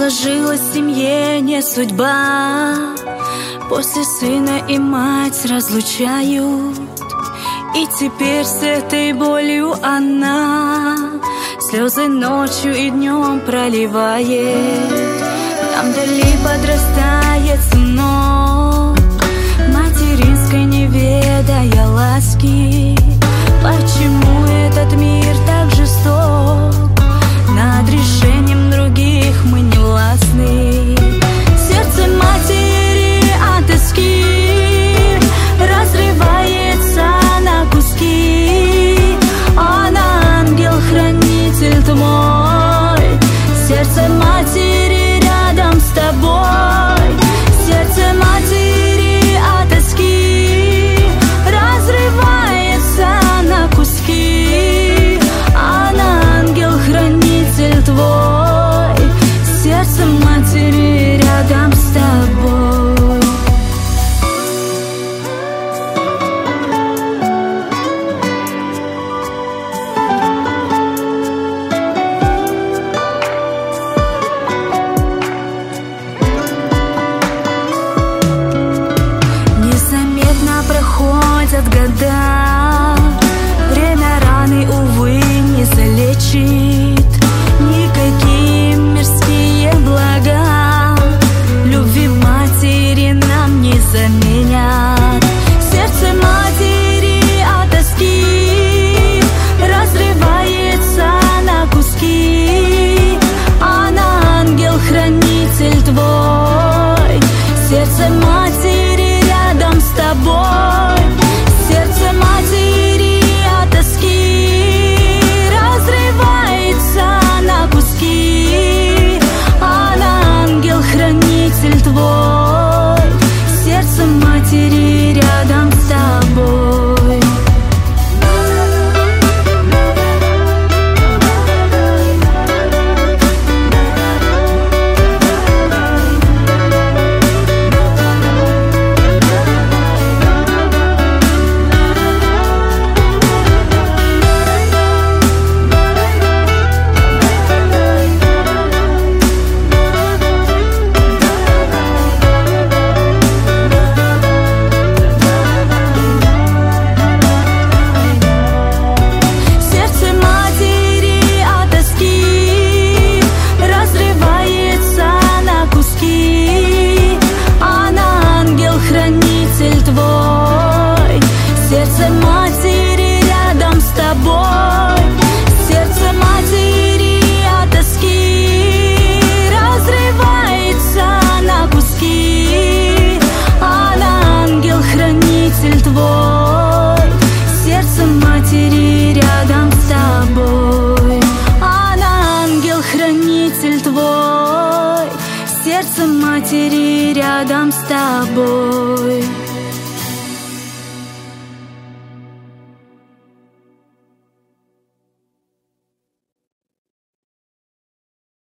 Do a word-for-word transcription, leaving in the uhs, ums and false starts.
сложилась в семье не судьба. После сына и мать разлучают, и теперь с этой болью она слезы ночью и днем проливает. Там вдали подрастает сынок, материнской не ведая ласки. Почему этот мир так жесток? Над решением других мы не властны. Сердце матери от тоски разрывается на куски. Она ангел-хранитель твой. Сердце матери рядом с тобой. Сердце матери от тоски разрывается на куски. Она ангел-хранитель твой. Сердце матери рядом с тобой. Незаметно проходят года, время раны, увы, не залечит. Никакие мирские блага любви матери нам не заменят. Сердце матери от тоски разрывается на куски. Она ангел-хранитель твой. Сердце матери рядом с тобой. Сердце матери от тоски разрывается на куски. Она ангел-хранитель твой. Сердце матери рядом с тобой. Сердце матери рядом с тобой. Сердце матери от тоски разрывается на куски. Она ангел-хранитель твой. Сердце матери рядом с тобой. Она ангел-хранитель твой. Сердце матери рядом с тобой.